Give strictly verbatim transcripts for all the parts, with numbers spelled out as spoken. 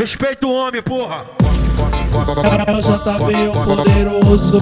Respeita o homem, porra. É o J V, o poderoso.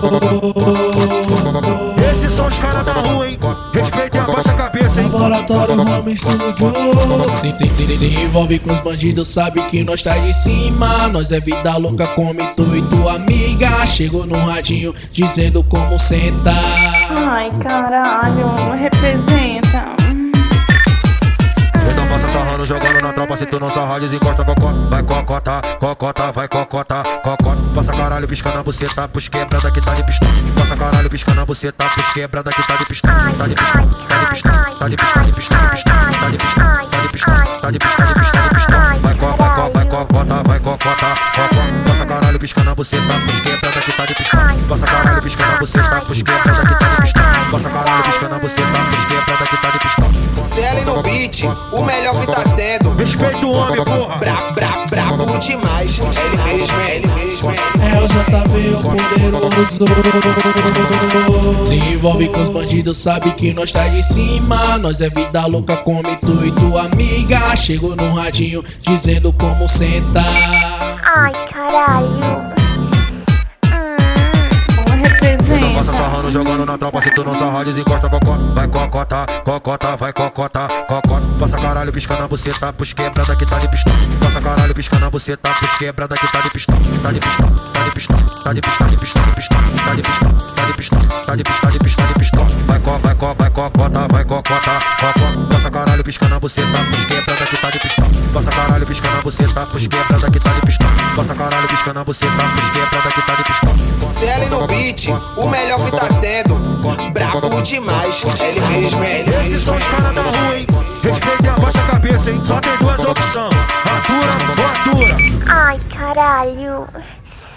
Esses são os caras da rua, hein? Respeitem a baixa cabeça, hein? Laboratório Home Studio. Se, se, se envolve com os bandidos, sabe que nós tá de cima. Nós é vida louca como tu e tua amiga. Chegou no radinho dizendo como senta. Ai, caralho, representa. Então passa sarrando, jogando na tropa. Se tu não sarrar, desencosta, cocó. Vai cocota, cocota, vai cocota, cocota. Passa caralho, pisca na buceta, pros quebrada que tá de pistola. Passa caralho, pisca na buceta, pros quebrada que tá de pistola. Tá de pistola, tá de pistola, tá de pistola, tá de pistola, tá de pistola, tá de pistola, tá de pistola, tá de pistola. Vai co, vai co, vai cocota, vai cocota, cocota. Passa caralho, pisca na buceta, pros quebrada que tá de pistola. Passa caralho, pisca na buceta, pros quebrada que tá de pistola. Passa caralho, pisca na buceta, pros quebrada que tá de pistola. C L no beat, o melhor que tá tendo. Respeita o homem, porra. Bra, bra, brabo demais. Ele mesmo, ele mesmo. É o J V, o poderoso. Se envolve com os bandidos, sabe que nós tá de cima. Nós é vida louca como tu e tua amiga. Chegou no radinho dizendo como senta. Ai, caralho. Então passa sarrando, jogando na tropa. Se tu não sarrar, desencosta, cocó. Vai cocota, cocota, vai cocota, cocota. Passa caralho, pisca na buceta, pros quebrada que tá de pistola. Passa caralho, pisca na buceta, pros quebrada que tá de pistola. Tá de pistola, tá de pistola, tá de pistola, tá de pistola, tá de pistola, tá de pistola, tá de pistola, tá de pistola, tá de pistola. Vai co, vai co, vai cocota, vai cocota, cocota. Passa caralho, pisca na buceta, pros quebrada que tá de pistola. Passa caralho, pisca na buceta, pros quebrada que tá de pistola. Passa caralho, pisca na buceta, pros quebrada que tá de pistola. C L no beat, o melhor que tá tendo. Brabo demais. Ele mesmo, ele mesmo. Esses são os caras da rua, hein? Respeitem a baixa cabeça, hein? Só tem duas opções: atura ou atura. Ai, caralho.